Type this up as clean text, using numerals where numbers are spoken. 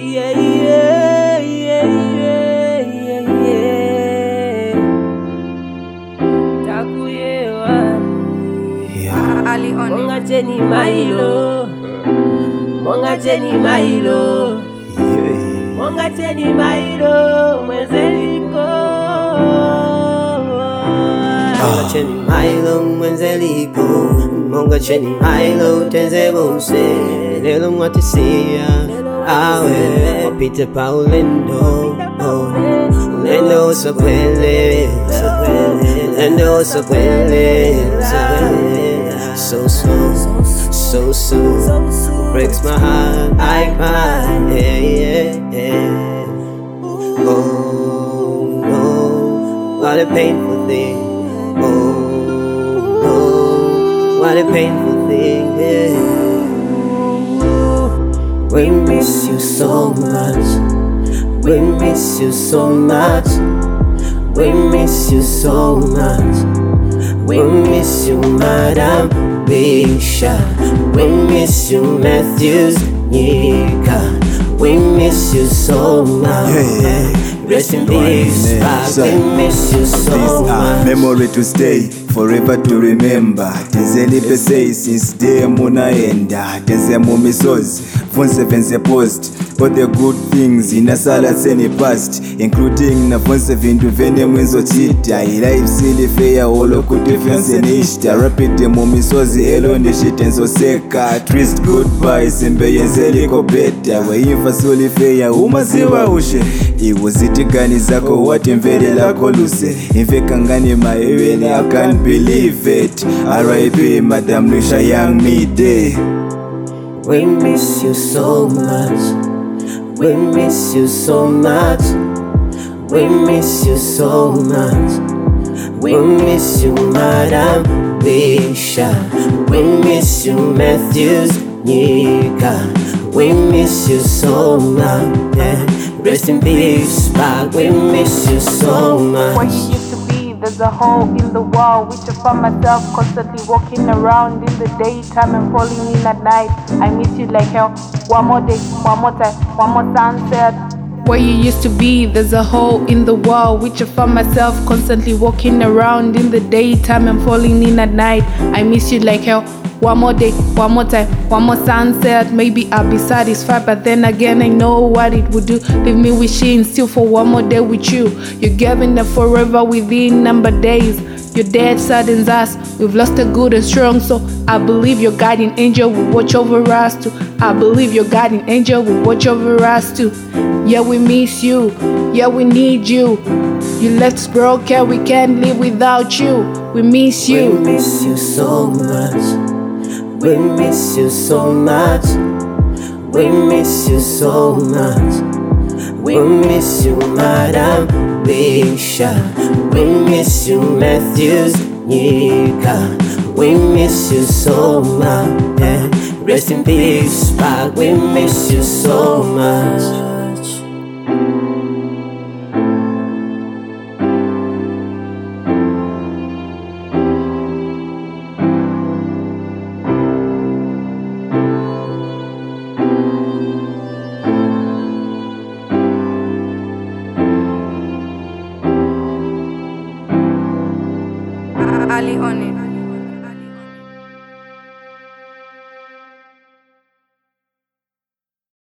Yeah, yeah, yeah, yeah, yeah, yeah. Takuyewa. Ali on Monga cheni mailo. Monga cheni mailo. Monga cheni mailo. Mwenzeliko. Monga cheni mailo. Mwenzeliko. Monga cheni mailo. Tenze bose. Lelo mwatisia. Awe Peter Paulindo. Lendo sakwele. Lendo sakwele. So slow, so soon, breaks my heart, I cry, yeah, yeah, yeah. Oh no, what a painful thing. Oh no, what a painful thing, yeah. We miss you so much. We miss you so much. We miss you so much. We miss you, Madam Bisha. We miss you, Matthews Nika. We miss you so much. Rest in peace, we miss you so much. Memory to stay, forever to remember. Tenzelipe say since day munaenda. Tenzemu misozi, Vonse vense post. All the good things in a salad seni past, including na Vonse vindu vene mwenzo chita. Life silly fair olo kuti fense nishta. Rapid mu misozi elo nishite nzo seka. Trist goodbye simbe yenzeliko beta. Weimfa soli fair umaziwa ushe. Iwoziti gani zako wati mvele lako luse. Infeka ngani maewene I can't believe it. R.I.P. Madam Nisha Young Me Day. We miss you so much. We miss you so much. We miss you so much. We miss you, Madam Bisha. We miss you, Matthews Nika. We miss you so much. Yeah. Rest in peace, but we miss you so much. Where you used to be, there's a hole in the wall, which I found myself constantly walking around in the daytime and falling in at night. I miss you like hell. One more day, one more time, one more sunset. Where you used to be, there's a hole in the wall, which I found myself constantly walking around in the daytime and falling in at night. I miss you like hell. One more day, one more time, one more sunset. Maybe I'll be satisfied, but then again I know what it would do. Leave me wishing still for one more day with you. You're giving them forever within number days. Your death saddens us. We've lost a good and strong, so I believe your guardian angel will watch over us too. I believe your guardian angel will watch over us too. Yeah, we miss you. Yeah, we need you. You left us broken, we can't live without you. We miss you. We miss you so much. We miss you so much. We miss you so much. We miss you, Madam Bisha. We miss you, Matthews Nika. We miss you so much. Yeah. Rest in peace, but we miss you so much.